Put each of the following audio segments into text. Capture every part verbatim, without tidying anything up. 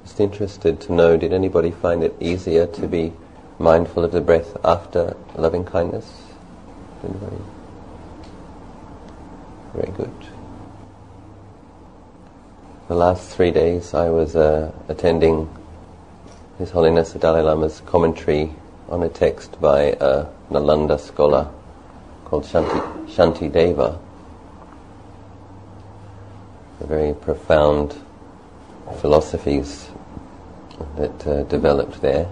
Just interested to know, did anybody find it easier to be mindful of the breath after loving kindness? Anybody? Very good. The last three days I was uh, attending His Holiness the Dalai Lama's commentary on a text by a Nalanda scholar called Shanti, Shanti Deva. A very profound philosophies that uh, developed there.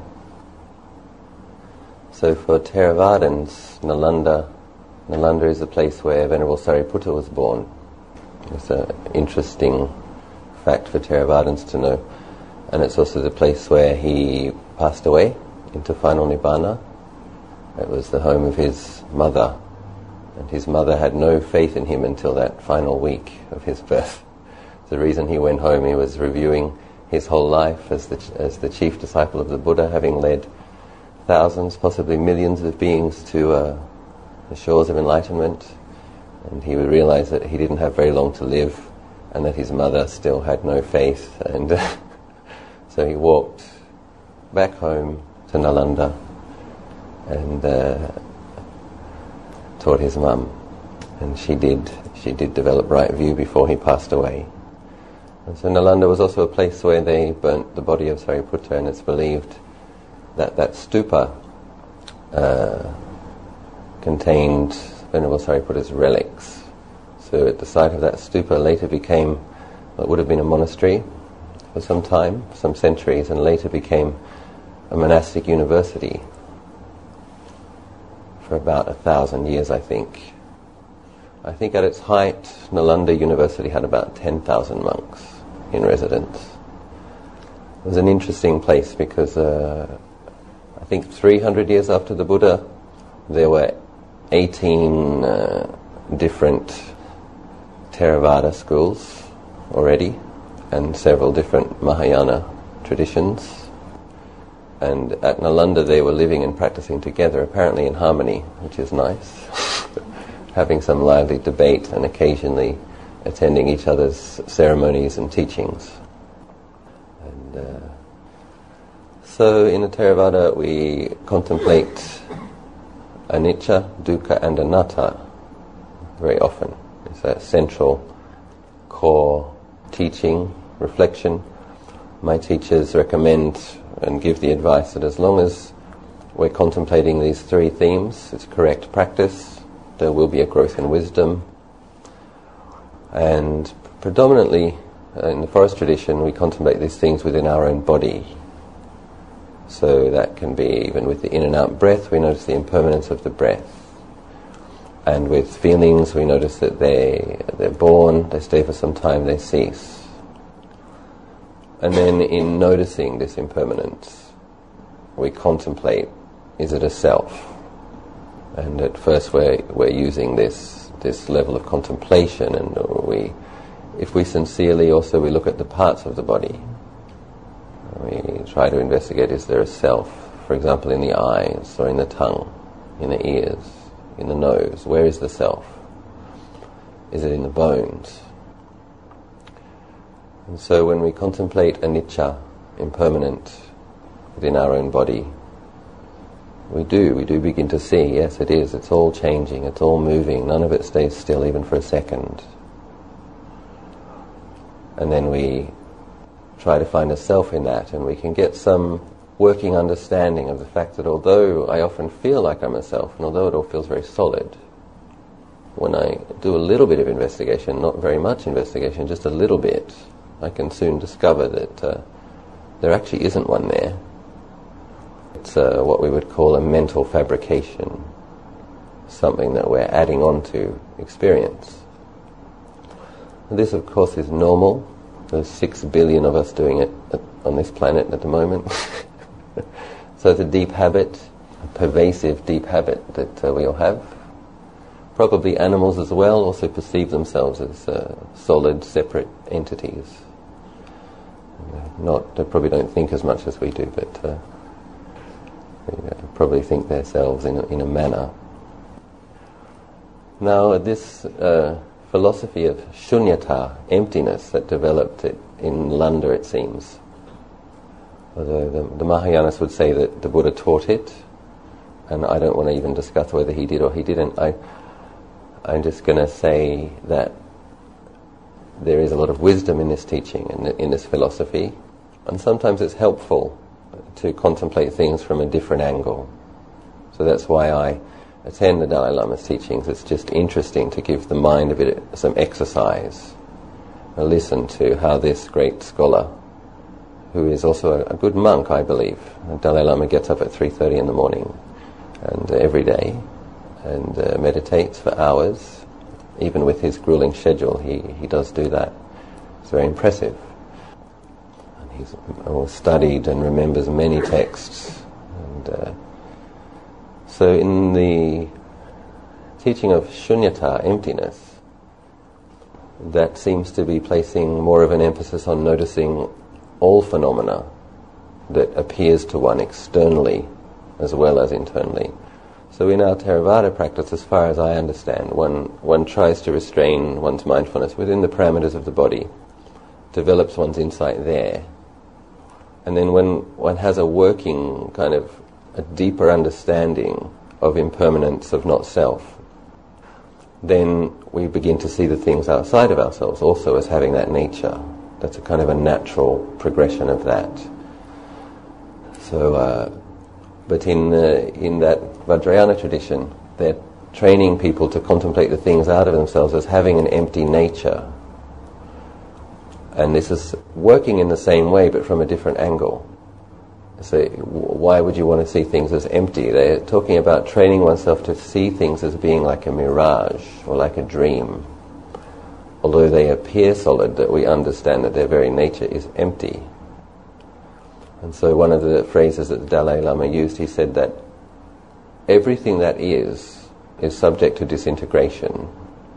So for Theravadins, Nalanda, Nalanda is the place where Venerable Sariputta was born. It's an interesting fact for Theravadins to know. And it's also the place where he passed away into final Nibbana. It was the home of his mother. And his mother had no faith in him until that final week of his birth. The reason he went home, he was reviewing his whole life as the as the chief disciple of the Buddha, having led thousands, possibly millions of beings to uh, the shores of enlightenment. And he would realize that he didn't have very long to live, and that his mother still had no faith. And uh, so he walked back home to Nalanda and uh, taught his mum. And she did, she did develop right view before he passed away. And so Nalanda was also a place where they burnt the body of Sariputta, and it's believed that that stupa uh, contained Venerable Sariputta's relics. So at the site of that stupa later became what would have been a monastery for some time, some centuries, and later became a monastic university for about a thousand years, I think. I think at its height, Nalanda University had about ten thousand monks in residence. It was an interesting place because uh, I think three hundred years after the Buddha, there were eighteen uh, different Theravada schools already, and several different Mahayana traditions. And at Nalanda they were living and practicing together, apparently in harmony, which is nice. Having some lively debate and occasionally attending each other's ceremonies and teachings. And uh, so in the Theravada we contemplate anicca, dukkha and anatta very often. It's a central core teaching, reflection. My teachers recommend and give the advice that as long as we're contemplating these three themes, it's correct practice, there will be a growth in wisdom. And predominantly uh, in the forest tradition we contemplate these things within our own body. So that can be even with the in and out breath, we notice the impermanence of the breath. And with feelings we notice that they, they're born, they stay for some time, they cease. And then in noticing this impermanence, we contemplate, is it a self? And at first we're, we're using this this level of contemplation, and we, if we sincerely also we look at the parts of the body. We try to investigate, is there a self? For example, in the eyes, or in the tongue, in the ears, in the nose. Where is the self? Is it in the bones? And so when we contemplate anicca, impermanent, within our own body, we do, we do begin to see, yes it is, it's all changing, it's all moving, none of it stays still even for a second. And then we try to find a self in that, and we can get some working understanding of the fact that although I often feel like I'm a self, and although it all feels very solid, when I do a little bit of investigation, not very much investigation, just a little bit, I can soon discover that uh, there actually isn't one there. It's uh, what we would call a mental fabrication, something that we're adding on to experience. And this, of course, is normal. There's six billion of us doing it at, on this planet at the moment. So it's a deep habit, a pervasive deep habit that uh, we all have. Probably animals as well also perceive themselves as uh, solid, separate entities. Not, they probably don't think as much as we do, but uh, they uh, probably think themselves in a, in a manner. Now, this uh, philosophy of shunyata, emptiness, that developed it in Nalanda, it seems, Although the, the Mahayanas would say that the Buddha taught it, and I don't want to even discuss whether he did or he didn't. I, I'm just going to say that there is a lot of wisdom in this teaching and in, in this philosophy, and sometimes it's helpful to contemplate things from a different angle. So that's why I attend the Dalai Lama's teachings. It's just interesting to give the mind a bit of some exercise and listen to how this great scholar, who is also a, a good monk, I believe. The Dalai Lama gets up at three thirty in the morning and uh, every day and uh, meditates for hours. Even with his grueling schedule, he, he does do that. It's very impressive. And he's uh, studied and remembers many texts. And uh, so in the teaching of shunyata, emptiness, that seems to be placing more of an emphasis on noticing all phenomena that appears to one externally as well as internally. So in our Theravada practice, as far as I understand, one, one tries to restrain one's mindfulness within the parameters of the body, develops one's insight there, and then when one has a working kind of a deeper understanding of impermanence, of not self, then we begin to see the things outside of ourselves also as having that nature. That's a kind of a natural progression of that. So, uh, but in uh, in that Vajrayana tradition, they're training people to contemplate the things out of themselves as having an empty nature. And this is working in the same way, but from a different angle. So why would you want to see things as empty? They're talking about training oneself to see things as being like a mirage or like a dream. Although they appear solid, that we understand that their very nature is empty. And so one of the phrases that the Dalai Lama used, he said that everything that is, is subject to disintegration.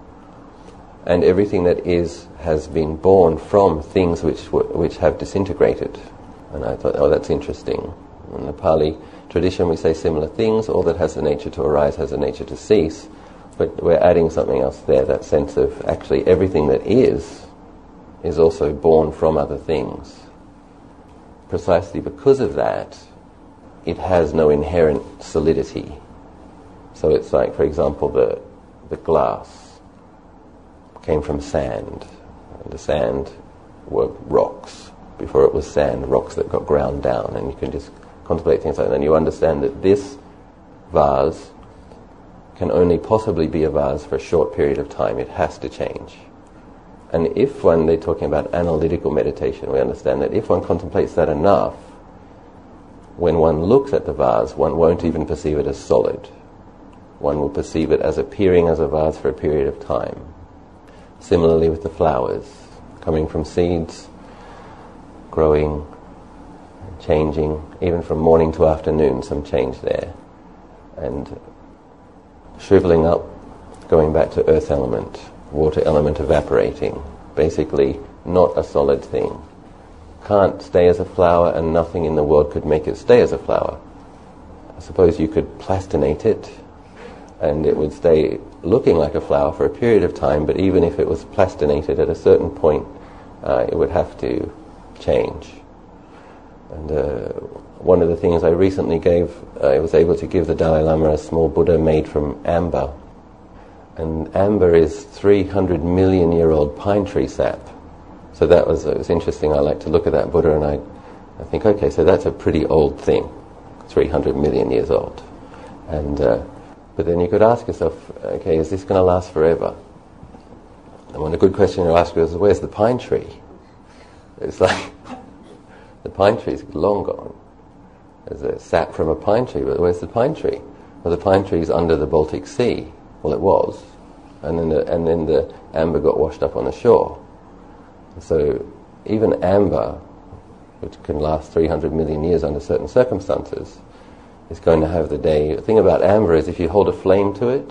And everything that is has been born from things which which have disintegrated. And I thought, oh, that's interesting. In the Pali tradition we say similar things. All that has the nature to arise has the nature to cease. But we're adding something else there, that sense of actually everything that is, is also born from other things. Precisely because of that, it has no inherent solidity. So it's like, for example, the the glass came from sand. And the sand were rocks. Before it was sand, rocks that got ground down, and you can just contemplate things like that, and you understand that this vase can only possibly be a vase for a short period of time. It has to change. And if one, they're talking about analytical meditation, we understand that if one contemplates that enough, when one looks at the vase, one won't even perceive it as solid. One will perceive it as appearing as a vase for a period of time. Similarly with the flowers, coming from seeds, growing, changing, even from morning to afternoon, some change there. And shriveling up, going back to earth element, water element evaporating, basically not a solid thing. Can't stay as a flower, and nothing in the world could make it stay as a flower. I suppose you could plastinate it, and it would stay looking like a flower for a period of time, but even if it was plastinated at a certain point, uh, it would have to change. And uh, one of the things I recently gave, uh, I was able to give the Dalai Lama a small Buddha made from amber. And amber is three hundred million year old pine tree sap. So that was, it was interesting. I like to look at that Buddha and I, I think, okay, so that's a pretty old thing, three hundred million years old. And uh, but then you could ask yourself, okay, is this going to last forever? And one a good question to ask is, where's the pine tree? It's like, the pine tree's long gone. There's a sap from a pine tree, but where's the pine tree? Well, the pine tree's under the Baltic Sea. Well, it was. And then the, and then the amber got washed up on the shore. So even amber, which can last three hundred million years under certain circumstances, is going to have the day. The thing about amber is if you hold a flame to it,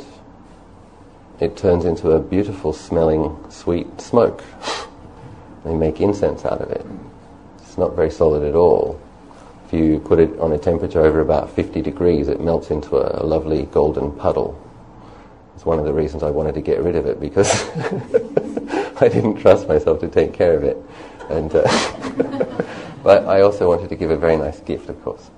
it turns into a beautiful smelling sweet smoke. They make incense out of it. It's not very solid at all. If you put it on a temperature over about fifty degrees, it melts into a, a lovely golden puddle. It's one of the reasons I wanted to get rid of it, because I didn't trust myself to take care of it. And uh, But I also wanted to give a very nice gift, of course.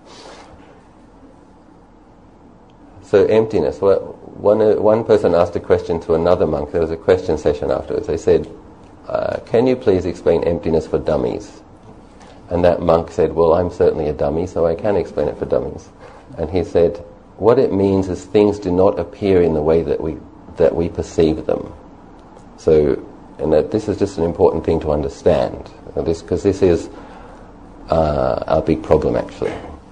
So emptiness. Well, one, uh, one person asked a question to another monk. There was a question session afterwards. They said, uh, can you please explain emptiness for dummies? And that monk said, well, I'm certainly a dummy, so I can explain it for dummies. And he said, what it means is things do not appear in the way that we that we perceive them. So, and that this is just an important thing to understand, this because this is uh, our big problem, actually.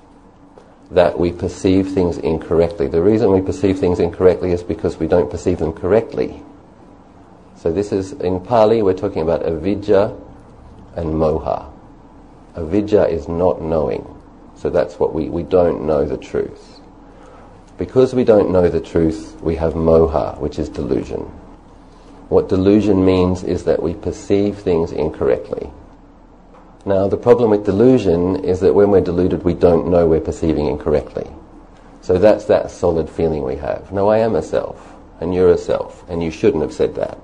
That we perceive things incorrectly. The reason we perceive things incorrectly is because we don't perceive them correctly. So this is, in Pali, we're talking about avidya and moha. Avidya is not knowing. So that's what we, we don't know the truth. Because we don't know the truth, we have moha, which is delusion. What delusion means is that we perceive things incorrectly. Now, the problem with delusion is that when we're deluded, we don't know we're perceiving incorrectly. So that's that solid feeling we have. No, I am a self, and you're a self, and you shouldn't have said that.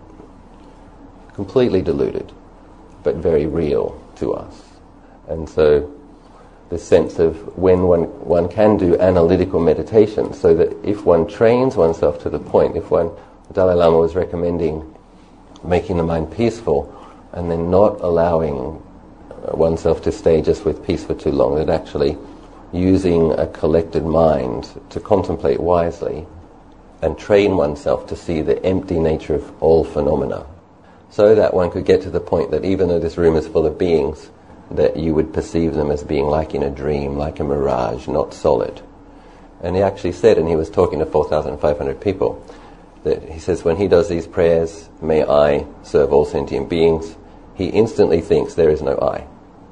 Completely deluded, but very real to us. And so the sense of when one, one can do analytical meditation, so that if one trains oneself to the point, if one, the Dalai Lama was recommending making the mind peaceful and then not allowing oneself to stay just with peace for too long, that actually using a collected mind to contemplate wisely and train oneself to see the empty nature of all phenomena, so that one could get to the point that even though this room is full of beings, that you would perceive them as being like in a dream, like a mirage, not solid. And he actually said, and he was talking to four thousand five hundred people, that he says when he does these prayers, may I serve all sentient beings, he instantly thinks there is no I.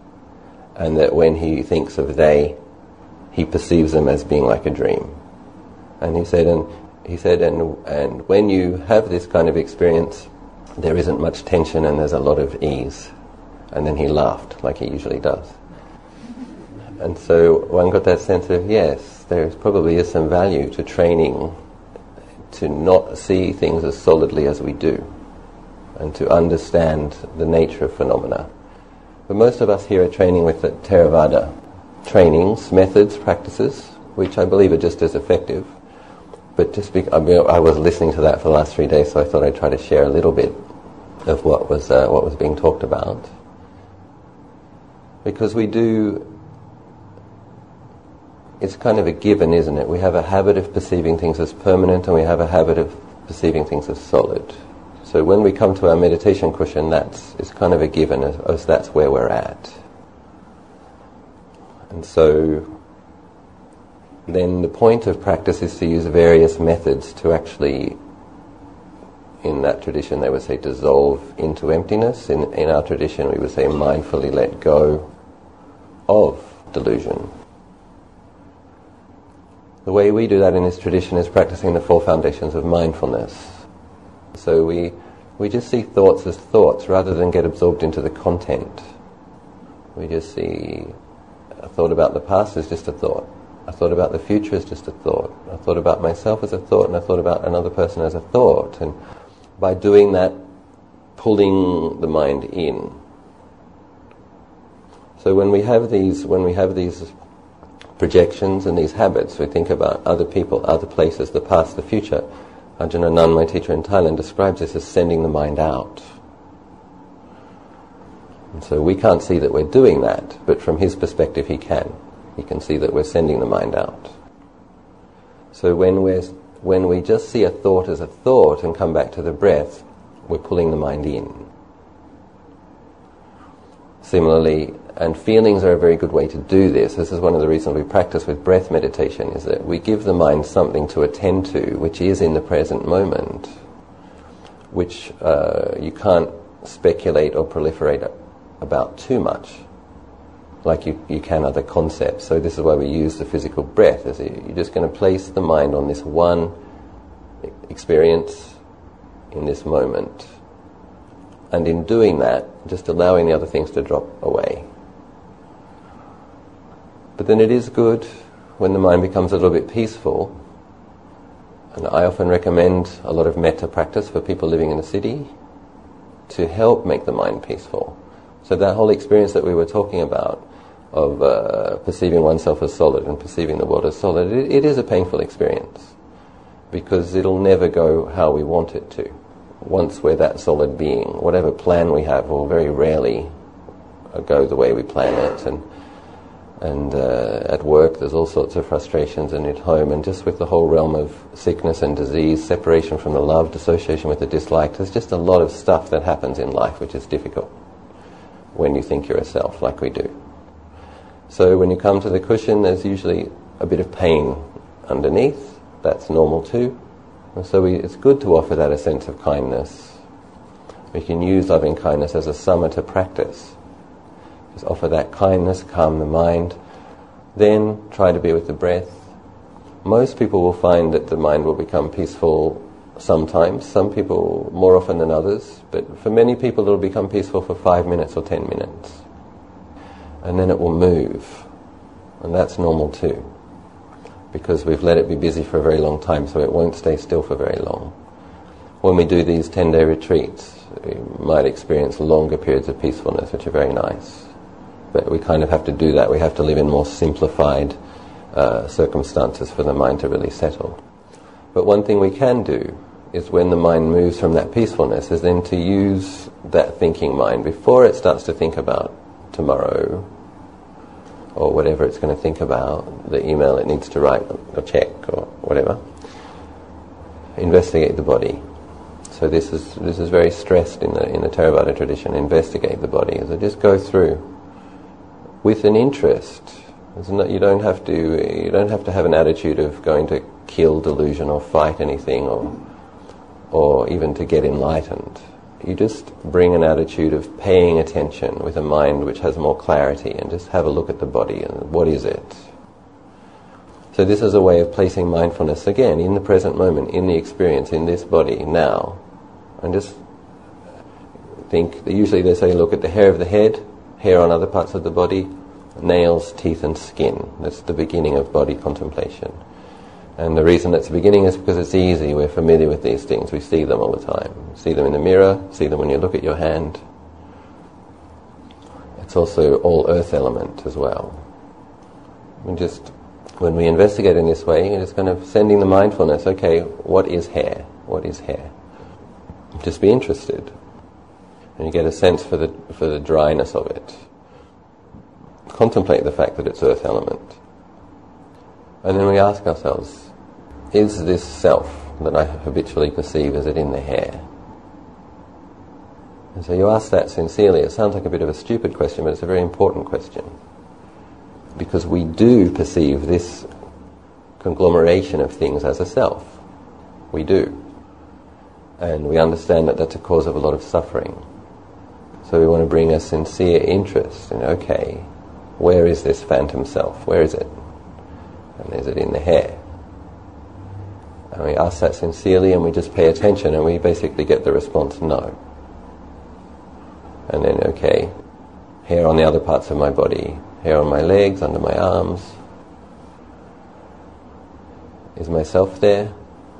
And that when he thinks of they, he perceives them as being like a dream. And he said, and he said, and and when you have this kind of experience, there isn't much tension and there's a lot of ease. And then he laughed, like he usually does. And so one got that sense of, yes, there probably is some value to training to not see things as solidly as we do, and to understand the nature of phenomena. But most of us here are training with the Theravada trainings, methods, practices, which I believe are just as effective. But just be, I, mean, I was listening to that for the last three days, so I thought I'd try to share a little bit of what was uh, what was being talked about. Because we do, it's kind of a given, isn't it? We have a habit of perceiving things as permanent, and we have a habit of perceiving things as solid. So when we come to our meditation cushion, that's it's kind of a given, as, as that's where we're at. And so then the point of practice is to use various methods to actually, in that tradition they would say dissolve into emptiness. In, in our tradition we would say mindfully let go of delusion. The way we do that in this tradition is practicing the four foundations of mindfulness. So we we just see thoughts as thoughts rather than get absorbed into the content. We just see a thought about the past as just a thought. A thought about the future as just a thought. A thought about myself as a thought, and a thought about another person as a thought. And by doing that, pulling the mind in. So when we have these, when we have these projections and these habits, we think about other people, other places, the past, the future. Ajahn Anan, my teacher in Thailand, describes this as sending the mind out. And so we can't see that we're doing that, but from his perspective he can. He can see that we're sending the mind out. So when we're when we just see a thought as a thought and come back to the breath, we're pulling the mind in. Similarly, and feelings are a very good way to do this. This is one of the reasons we practice with breath meditation, is that we give the mind something to attend to, which is in the present moment, which uh, you can't speculate or proliferate about too much, like you, you can other concepts. So this is why we use the physical breath. Is you're just going to place the mind on this one experience in this moment. And in doing that, just allowing the other things to drop away. But then it is good when the mind becomes a little bit peaceful. And I often recommend a lot of metta practice for people living in a city to help make the mind peaceful. So that whole experience that we were talking about, of uh, perceiving oneself as solid and perceiving the world as solid, it, it is a painful experience, because it'll never go how we want it to. Once we're that solid being, whatever plan we have will very rarely go the way we plan it. And and uh, at work there's all sorts of frustrations, and at home, and just with the whole realm of sickness and disease, separation from the loved, association with the disliked, there's just a lot of stuff that happens in life which is difficult when you think you're a self, like we do. So when you come to the cushion, there's usually a bit of pain underneath. That's normal too. And so we, it's good to offer that a sense of kindness. We can use loving kindness as a samatha practice. Just offer that kindness, calm the mind, then try to be with the breath. Most people will find that the mind will become peaceful sometimes, some people more often than others, but for many people it'll become peaceful for five minutes or ten minutes. And then it will move. And that's normal too, because we've let it be busy for a very long time, so it won't stay still for very long. When we do these ten-day retreats, we might experience longer periods of peacefulness, which are very nice. But we kind of have to do that. We have to live in more simplified uh, circumstances for the mind to really settle. But one thing we can do is, when the mind moves from that peacefulness, is then to use that thinking mind before it starts to think about tomorrow or whatever it's going to think about, the email it needs to write or check or whatever. Investigate the body. So this is this is very stressed in the in the Theravada tradition. Investigate the body. So just go through with an interest. No, you don't have to you don't have to have an attitude of going to kill delusion or fight anything or or even to get enlightened. You just bring an attitude of paying attention with a mind which has more clarity, and just have a look at the body and what is it. So this is a way of placing mindfulness again in the present moment, in the experience, in this body now. And just think, usually they say look at the hair of the head, hair on other parts of the body, nails, teeth and skin. That's the beginning of body contemplation. And the reason that's the beginning is because it's easy. We're familiar with these things. We see them all the time. See them in the mirror, see them when you look at your hand. It's also all earth element as well. We just, when we investigate in this way, it's kind of sending the mindfulness, okay, what is hair? What is hair? Just be interested. And you get a sense for the for the dryness of it. Contemplate the fact that it's earth element. And then we ask ourselves, is this self that I habitually perceive, is it in the hair? And so you ask that sincerely. It sounds like a bit of a stupid question, but it's a very important question. Because we do perceive this conglomeration of things as a self. We do. And we understand that that's a cause of a lot of suffering. So we want to bring a sincere interest in, okay, where is this phantom self? Where is it? And is it in the hair? And we ask that sincerely, and we just pay attention, and we basically get the response, no. And then, okay, hair on the other parts of my body, hair on my legs, under my arms. Is myself there?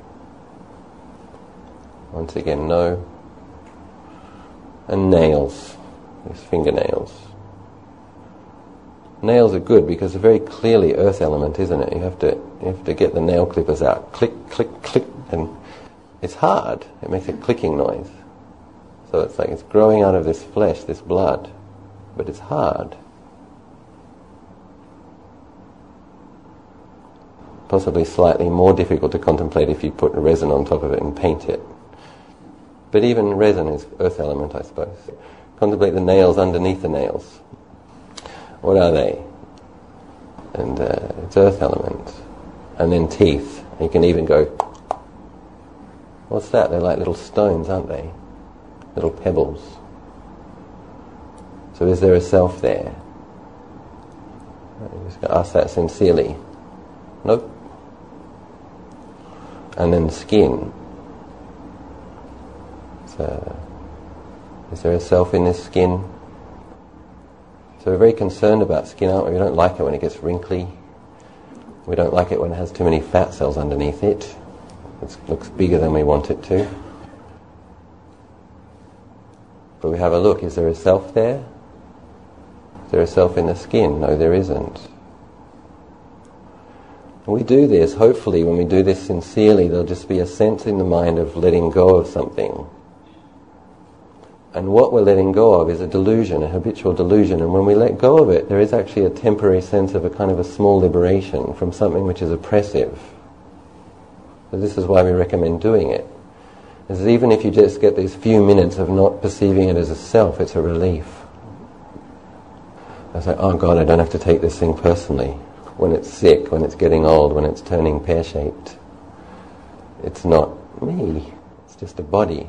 Once again, no. And nails, these fingernails. Nails are good because they're very clearly earth element, isn't it? You have to you have to get the nail clippers out, click, click, click, and it's hard. It makes a clicking noise. So it's like it's growing out of this flesh, this blood, but it's hard. Possibly slightly more difficult to contemplate if you put resin on top of it and paint it. But even resin is earth element, I suppose. Contemplate the nails underneath the nails. What are they? And uh, it's earth element. And then teeth. You can even go, what's that? They're like little stones, aren't they? Little pebbles. So is there a self there? You just ask that sincerely. Nope. And then skin. So, is there a self in this skin? So we're very concerned about skin, aren't we? We don't like it when it gets wrinkly. We don't like it when it has too many fat cells underneath it. It looks bigger than we want it to. But we have a look, is there a self there? Is there a self in the skin? No, there isn't. When we do this, hopefully when we do this sincerely, there'll just be a sense in the mind of letting go of something. And what we're letting go of is a delusion, a habitual delusion. And when we let go of it, there is actually a temporary sense of a kind of a small liberation from something which is oppressive. So this is why we recommend doing it. Because even if you just get these few minutes of not perceiving it as a self, it's a relief. It's like, oh God, I don't have to take this thing personally. When it's sick, when it's getting old, when it's turning pear-shaped. It's not me, it's just a body.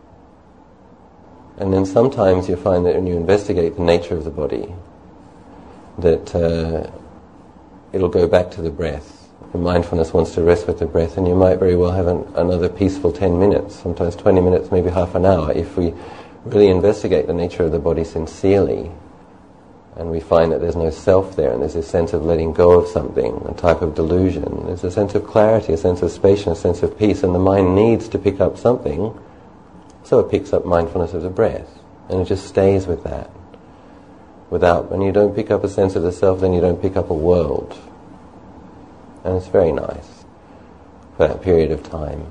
And then sometimes you find that when you investigate the nature of the body, that uh, it'll go back to the breath. The mindfulness wants to rest with the breath, and you might very well have an, another peaceful ten minutes, sometimes twenty minutes, maybe half an hour, if we really investigate the nature of the body sincerely. And we find that there's no self there, and there's this sense of letting go of something, a type of delusion. There's a sense of clarity, a sense of spaciousness, a sense of peace, and the mind needs to pick up something, so it picks up mindfulness of the breath, and it just stays with that. Without, when you don't pick up a sense of the self, then you don't pick up a world. And it's very nice for that period of time.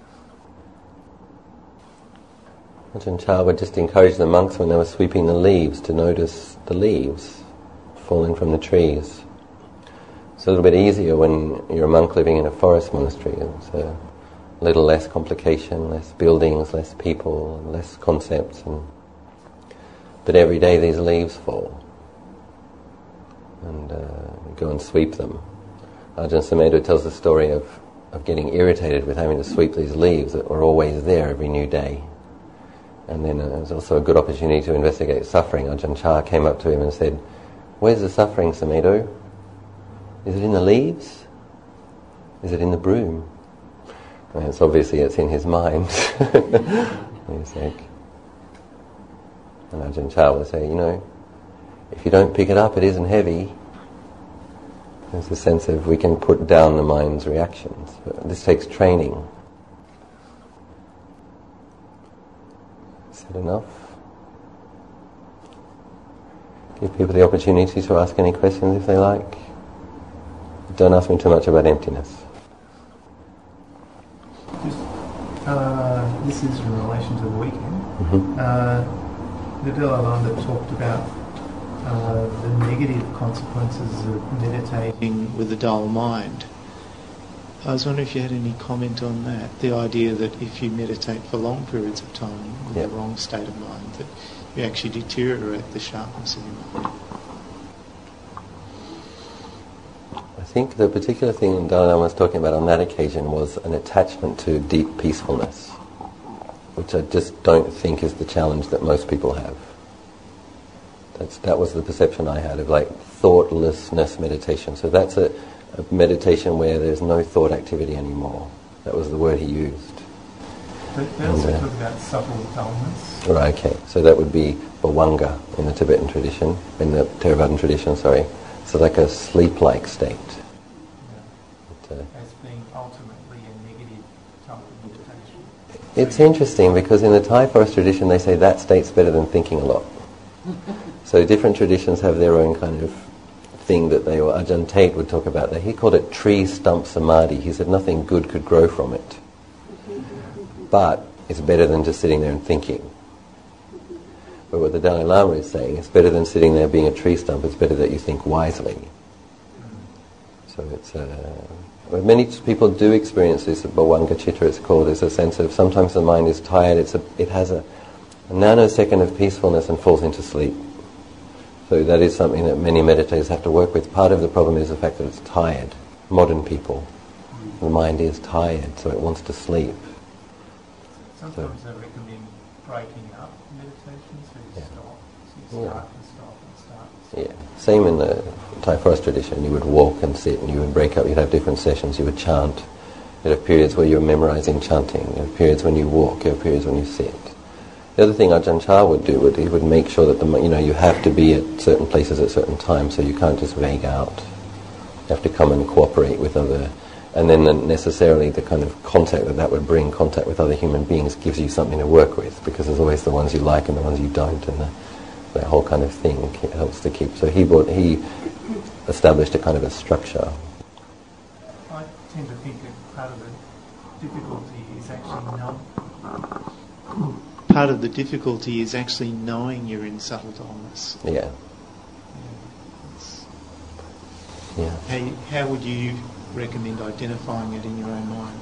Ajahn Chah would just encourage the monks when they were sweeping the leaves to notice the leaves falling from the trees. It's a little bit easier when you're a monk living in a forest monastery. It's a little less complication, less buildings, less people, less concepts. And but every day these leaves fall. And uh, you go and sweep them. Ajahn Sumedho tells the story of, of getting irritated with having to sweep these leaves that were always there every new day. And then uh, it was also a good opportunity to investigate suffering. Ajahn Chah came up to him and said, "Where's the suffering, Sumedho? Is it in the leaves? Is it in the broom?" And it's obviously it's in his mind. He's like, and Ajahn Chah will say, you know, if you don't pick it up, it isn't heavy. There's a sense of we can put down the mind's reactions. But this takes training. Is that enough? Give people the opportunity to ask any questions if they like. Don't ask me too much about emptiness. Just, uh, this is in relation to the weekend. Mm-hmm. Uh, the Dalai Lama talked about uh, the negative consequences of meditating with a dull mind. I was wondering if you had any comment on that, the idea that if you meditate for long periods of time with yep. the wrong state of mind, that you actually deteriorate the sharpness of your mind. I think the particular thing Dalai Lama was talking about on that occasion was an attachment to deep peacefulness, which I just don't think is the challenge that most people have. That's, that was the perception I had of like thoughtlessness meditation. So that's a, a meditation where there's no thought activity anymore. That was the word he used. But they also and, uh, talk about subtle dullness. Right, okay. So that would be bhavanga in the Tibetan tradition, in the Theravadan tradition, sorry. So like a sleep-like state. Yeah. But, uh, as being ultimately a negative type of meditation. It's interesting because in the Thai forest tradition they say that state's better than thinking a lot. So different traditions have their own kind of thing that they, or Ajahn Tate would talk about that. He called it tree stump samadhi. He said nothing good could grow from it. But it's better than just sitting there and thinking. But what the Dalai Lama is saying, it's better than sitting there being a tree stump, it's better that you think wisely. So it's uh, many people do experience this, bhavanga chitta it's called. There's a sense of sometimes the mind is tired, it's a, it has a, a nanosecond of peacefulness and falls into sleep. So that is something that many meditators have to work with. Part of the problem is the fact that it's tired. Modern people, the mind is tired, so it wants to sleep. Sometimes so, I recommend breaking up meditation, so you yeah. stop, so you yeah. start and stop and start. Yeah, same in the Thai forest tradition. You would walk and sit, and you would break up. You'd have different sessions. You would chant. You'd have periods where you're memorizing chanting. You have periods when you walk. You have periods when you sit. The other thing Ajahn Chah would do would he would make sure that the you know you have to be at certain places at certain times, so you can't just vague out. You have to come and cooperate with other. And then necessarily the kind of contact that that would bring, contact with other human beings, gives you something to work with, because there's always the ones you like and the ones you don't, and the, that whole kind of thing helps to keep. So he brought, he established a kind of a structure. I tend to think that part of the difficulty is actually know. Part of the difficulty is actually knowing you're in subtle dullness. Yeah. Yeah. Yeah. How, you, how would you recommend identifying it in your own mind?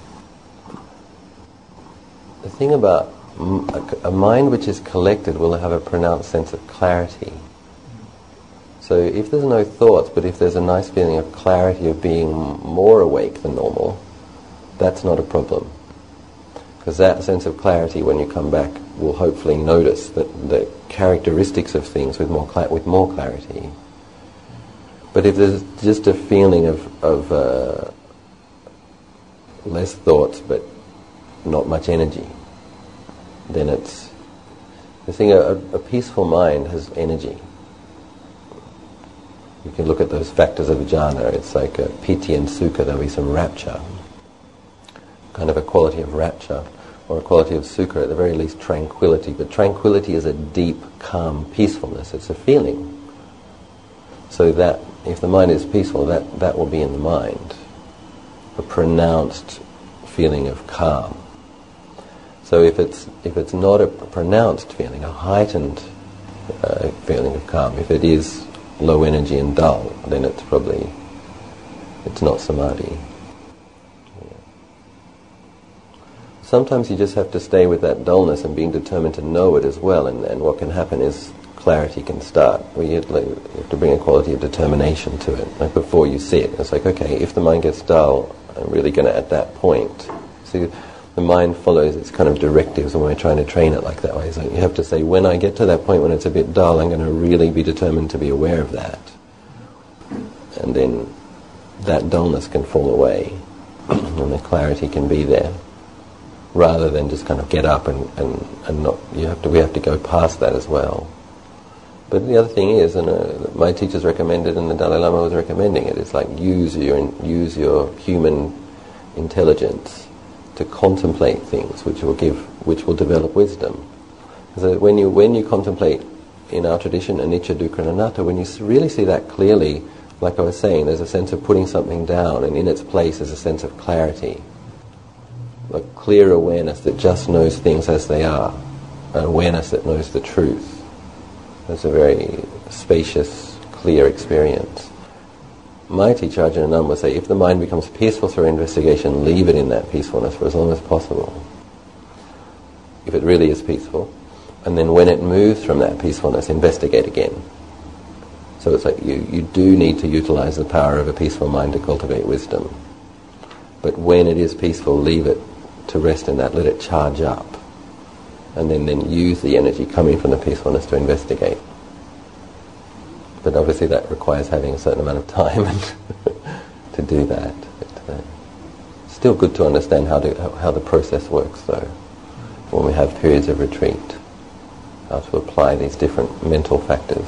The thing about a, a mind which is collected will have a pronounced sense of clarity. So if there's no thoughts, but if there's a nice feeling of clarity of being more awake than normal, that's not a problem. Because that sense of clarity, when you come back, will hopefully notice that the characteristics of things with more cla- with more clarity. But if there's just a feeling of, of uh, less thoughts but not much energy, then it's the thing. A, a peaceful mind has energy. You can look at those factors of jhana. It's like a piti and sukha. There'll be some rapture, kind of a quality of rapture, or a quality of sukha. At the very least, tranquility. But tranquility is a deep, calm peacefulness. It's a feeling. So that if the mind is peaceful, that, that will be in the mind. A pronounced feeling of calm. So if it's if it's not a pronounced feeling, a heightened uh, feeling of calm, if it is low energy and dull, then it's probably it's not samadhi. Yeah. Sometimes you just have to stay with that dullness and being determined to know it as well, and, and what can happen is clarity can start. Where you have, like, you have to bring a quality of determination to it. Like before you see it, it's like, okay, if the mind gets dull, I'm really going to, at that point, see, the mind follows its kind of directives, and we're trying to train it like that way. So you have to say, when I get to that point when it's a bit dull, I'm going to really be determined to be aware of that. And then that dullness can fall away, and the clarity can be there, rather than just kind of get up and, and, and not, you have to, we have to go past that as well. But the other thing is, and uh, my teachers recommended, and the Dalai Lama was recommending it, it's like use your, use your human intelligence to contemplate things which will give, which will develop wisdom. So when you when you contemplate, in our tradition, anicca, dukkha, and anatta, when you really see that clearly, like I was saying, there's a sense of putting something down, and in its place is a sense of clarity, a clear awareness that just knows things as they are, an awareness that knows the truth. It's a very spacious, clear experience. My teacher, Ajahn Anand, would say, if the mind becomes peaceful through investigation, leave it in that peacefulness for as long as possible. If it really is peaceful. And then when it moves from that peacefulness, investigate again. So it's like you, you do need to utilize the power of a peaceful mind to cultivate wisdom. But when it is peaceful, leave it to rest in that, let it charge up. And then, then use the energy coming from the peacefulness to investigate. But obviously that requires having a certain amount of time to do that. But, uh, still good to understand how, to, how, how the process works, though, when we have periods of retreat, how to apply these different mental factors.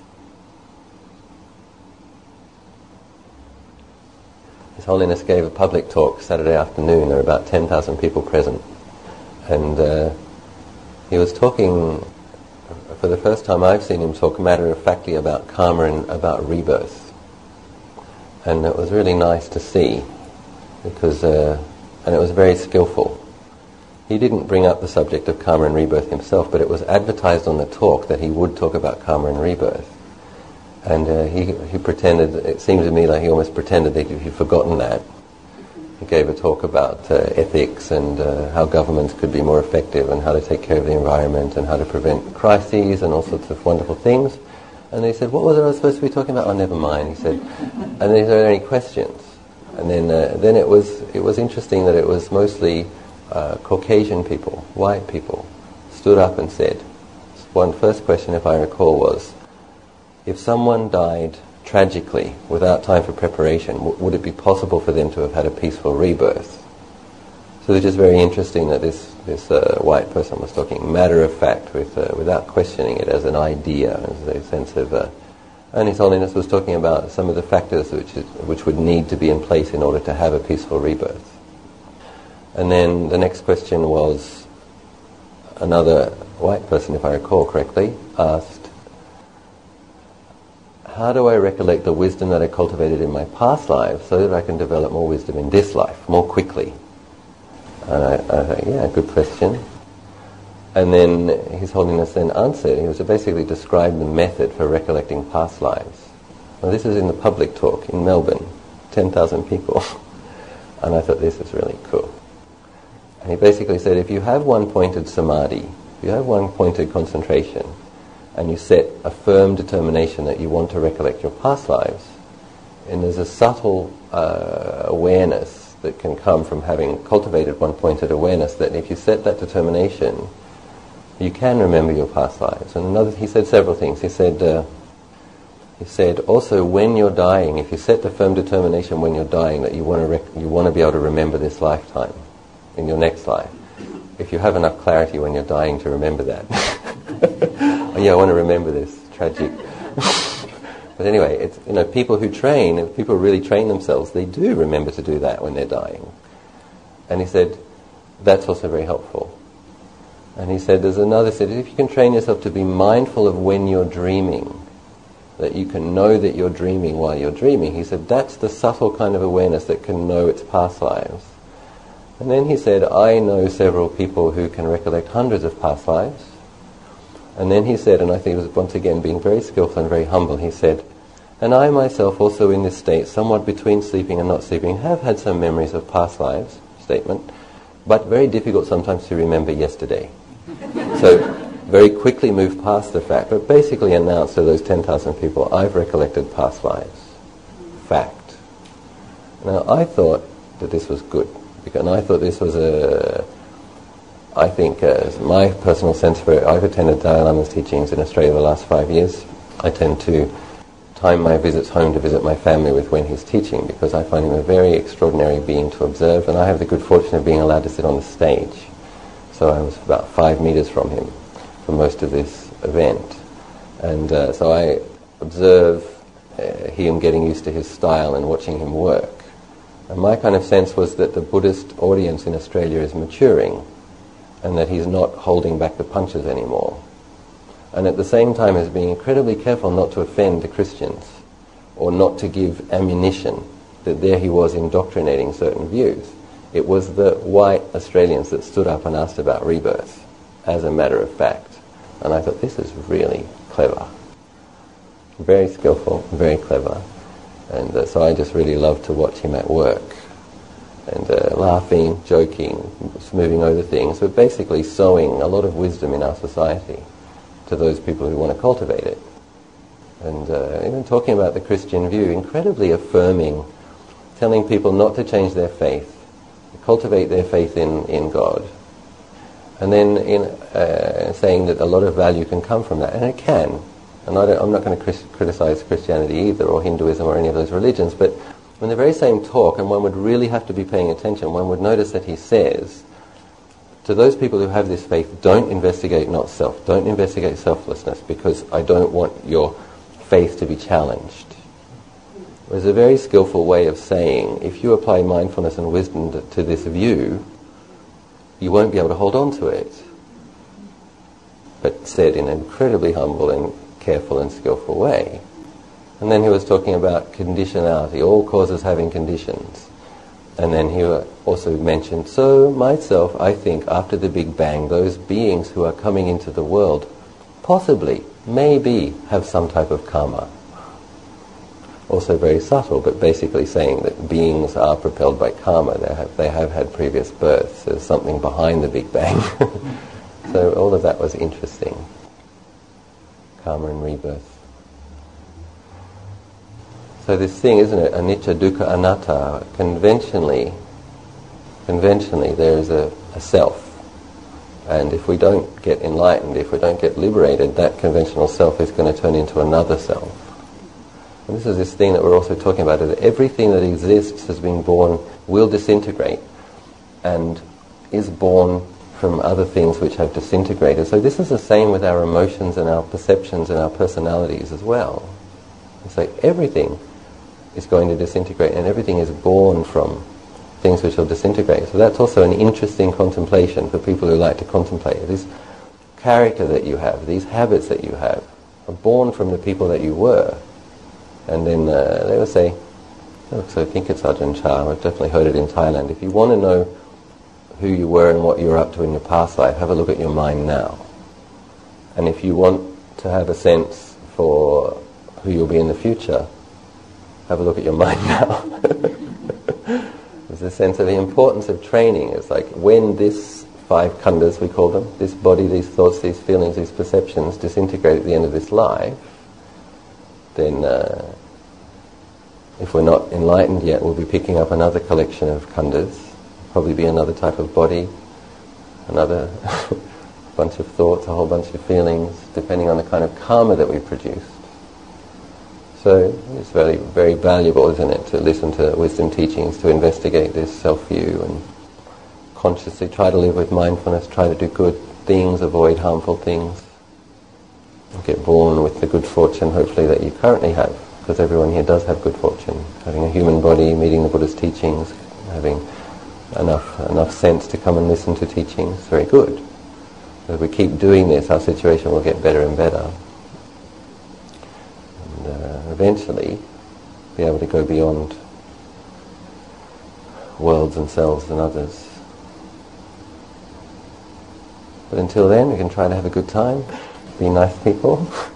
His Holiness gave a public talk Saturday afternoon. There were about ten thousand people present. And uh, he was talking, for the first time I've seen him talk matter-of-factly about karma and about rebirth. And it was really nice to see, because, uh, and it was very skillful. He didn't bring up the subject of karma and rebirth himself, but it was advertised on the talk that he would talk about karma and rebirth. And uh, he, he pretended, it seemed to me like he almost pretended that he'd forgotten that. He gave a talk about uh, ethics and uh, how governments could be more effective and how to take care of the environment and how to prevent crises and all sorts of wonderful things. And he said, what was I supposed to be talking about? Oh, never mind, he said. And then, is there any questions? And then uh, then it was it was interesting that it was mostly uh, Caucasian people, white people, stood up and said, one first question, if I recall, was, if someone died tragically, without time for preparation, w- would it be possible for them to have had a peaceful rebirth? So it's just very interesting that this this uh, white person was talking matter of fact, with uh, without questioning it as an idea, as a sense of. Uh, and His Holiness was talking about some of the factors which is, which would need to be in place in order to have a peaceful rebirth. And then the next question was, another white person, if I recall correctly, asked, how do I recollect the wisdom that I cultivated in my past lives so that I can develop more wisdom in this life more quickly? And I, I thought, yeah, good question. And then His Holiness then answered. He was to basically describe the method for recollecting past lives. Well, this is in the public talk in Melbourne, ten thousand people. And I thought, this is really cool. And he basically said, if you have one-pointed samadhi, if you have one-pointed concentration, and you set a firm determination that you want to recollect your past lives, and there's a subtle uh, awareness that can come from having cultivated one-pointed awareness, that if you set that determination, you can remember your past lives. And another, he said several things. He said, uh, he said also when you're dying, if you set the firm determination when you're dying that you want to rec- you want to be able to remember this lifetime in your next life, if you have enough clarity when you're dying to remember that. Oh, yeah, I want to remember this. Tragic. But anyway, it's, you know, people who train, if people really train themselves, they do remember to do that when they're dying. And he said, that's also very helpful. And he said, there's another, said, if you can train yourself to be mindful of when you're dreaming, that you can know that you're dreaming while you're dreaming, he said, that's the subtle kind of awareness that can know its past lives. And then he said, I know several people who can recollect hundreds of past lives. And then he said, and I think it was once again being very skillful and very humble, he said, and I myself also in this state, somewhat between sleeping and not sleeping, have had some memories of past lives, statement, but very difficult sometimes to remember yesterday. So very quickly moved past the fact, but basically announced to those ten thousand people, I've recollected past lives. Fact. Now I thought that this was good, because I thought this was a... I think, uh, my personal sense for it, I've attended Dalai Lama's teachings in Australia the last five years. I tend to time my visits home to visit my family with when he's teaching, because I find him a very extraordinary being to observe, and I have the good fortune of being allowed to sit on the stage. So I was about five meters from him for most of this event. And uh, so I observe uh, him getting used to his style and watching him work. And my kind of sense was that the Buddhist audience in Australia is maturing, and that he's not holding back the punches anymore. And at the same time is being incredibly careful not to offend the Christians, or not to give ammunition, that there he was indoctrinating certain views. It was the white Australians that stood up and asked about rebirth, as a matter of fact. And I thought, this is really clever. Very skillful, very clever. And uh, so I just really loved to watch him at work. And uh, laughing, joking, smoothing over things, but basically sowing a lot of wisdom in our society to those people who want to cultivate it. And uh, even talking about the Christian view, incredibly affirming, telling people not to change their faith, cultivate their faith in, in God. And then in uh, saying that a lot of value can come from that, and it can. And I don't, I'm not going to cris- criticize Christianity either, or Hinduism, or any of those religions, but in the very same talk, and one would really have to be paying attention, one would notice that he says, to those people who have this faith, don't investigate not self, don't investigate selflessness, because I don't want your faith to be challenged. It was a very skillful way of saying, if you apply mindfulness and wisdom to, to this view, you won't be able to hold on to it. But said in an incredibly humble and careful and skillful way. And then he was talking about conditionality, all causes having conditions. And then he also mentioned, so myself, I think, after the Big Bang, those beings who are coming into the world possibly, maybe, have some type of karma. Also very subtle, but basically saying that beings are propelled by karma. They have, they have had previous births. There's something behind the Big Bang. So all of that was interesting. Karma and rebirth. So this thing, isn't it, anicca, dukkha, anatta, conventionally, conventionally there is a, a self. And if we don't get enlightened, if we don't get liberated, that conventional self is going to turn into another self. And this is this thing that we're also talking about, that everything that exists has been born, will disintegrate, and is born from other things which have disintegrated. So this is the same with our emotions and our perceptions and our personalities as well. It's like everything is going to disintegrate, and everything is born from things which will disintegrate. So that's also an interesting contemplation for people who like to contemplate. This character that you have, these habits that you have, are born from the people that you were. And then uh, they would say, oh, so I think it's Ajahn Chah, I've definitely heard it in Thailand. If you want to know who you were and what you were up to in your past life, have a look at your mind now. And if you want to have a sense for who you'll be in the future, have a look at your mind now. There's a sense of the importance of training. It's like when this five khandhas, we call them, this body, these thoughts, these feelings, these perceptions disintegrate at the end of this life, then uh, if we're not enlightened yet, we'll be picking up another collection of khandhas, probably be another type of body, another bunch of thoughts, a whole bunch of feelings, depending on the kind of karma that we produced. So it's very, very valuable, isn't it, to listen to wisdom teachings, to investigate this self-view and consciously try to live with mindfulness, try to do good things, avoid harmful things, and get born with the good fortune, hopefully, that you currently have, because everyone here does have good fortune. Having a human body, meeting the Buddha's teachings, having enough enough sense to come and listen to teachings, very good. As we keep doing this, our situation will get better and better. And uh, eventually be able to go beyond worlds and selves and others. But until then, we can try to have a good time, be nice people.